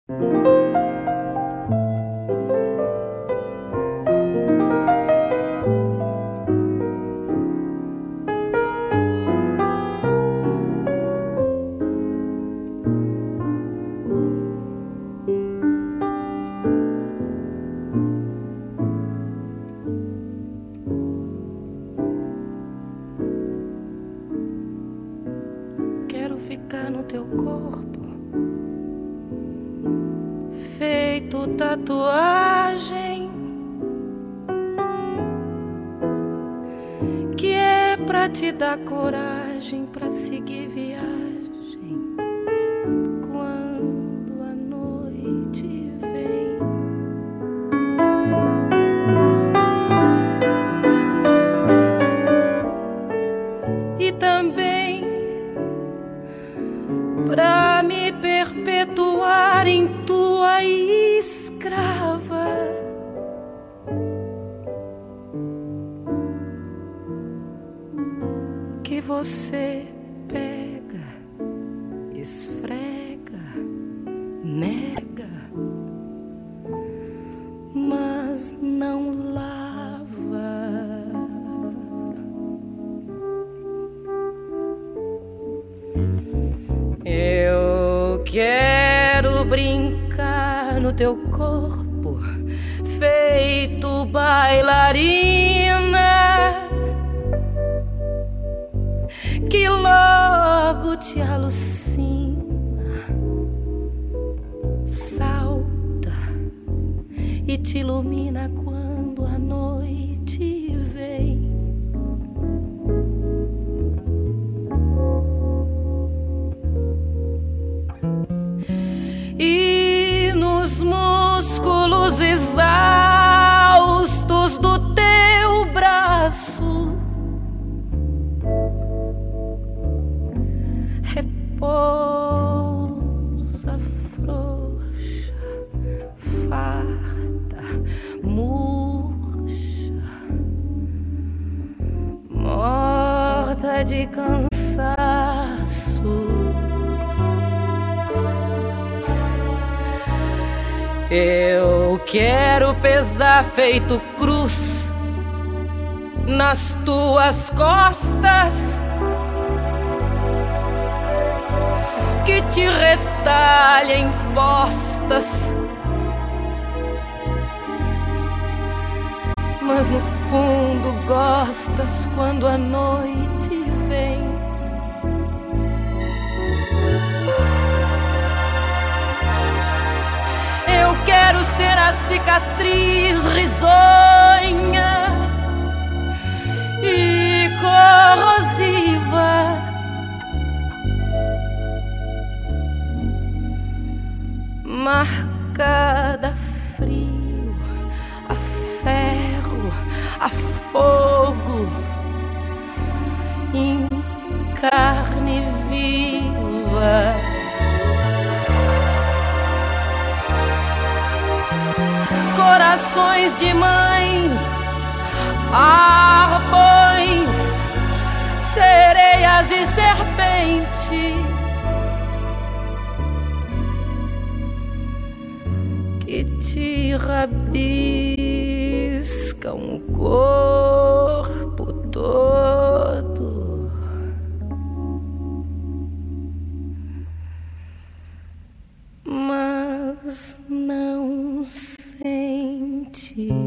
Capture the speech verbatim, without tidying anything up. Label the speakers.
Speaker 1: Quero ficar no teu corpo, feito tatuagem, que é pra te dar coragem pra seguir viagem quando a noite vem. E também pra me perpetuar em tua escrava, que você pega, esfrega, nega, mas não lava. Eu quero brincar no teu corpo, feito bailarina, que logo te alucina, salta e te ilumina quando a noite vem. E nos músculos exaustos do teu braço repousa, frouxa, farta, murcha, morta de cansaço. Eu quero pesar feito cruz nas tuas costas, que te retalhem postas, mas no fundo gostas quando a noite vem. Eu quero ser a cicatriz risonha e corrosiva, marcada a frio, a ferro, a fogo, em carne viva. Corações de mãe, arpões, sereias e serpentes, que te rabiscam o corpo todo, mas não sente.